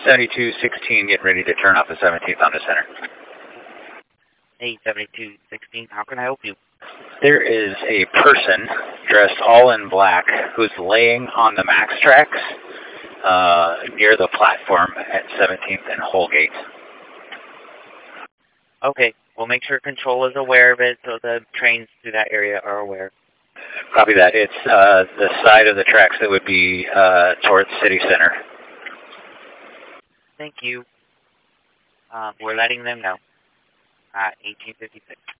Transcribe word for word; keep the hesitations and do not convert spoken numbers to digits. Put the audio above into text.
seventy-two sixteen, getting ready to turn off the seventeenth on the center. Hey, seventy-two sixteen, how can I help you? There is a person dressed all in black who's laying on the MAX tracks uh, near the platform at seventeenth and Holgate. Okay, we'll make sure control is aware of it so the trains through that area are aware. Copy that. It's uh, the side of the tracks that would be uh, towards City Center. Thank you. Um, we're letting them know. Uh, eighteen fifty-six.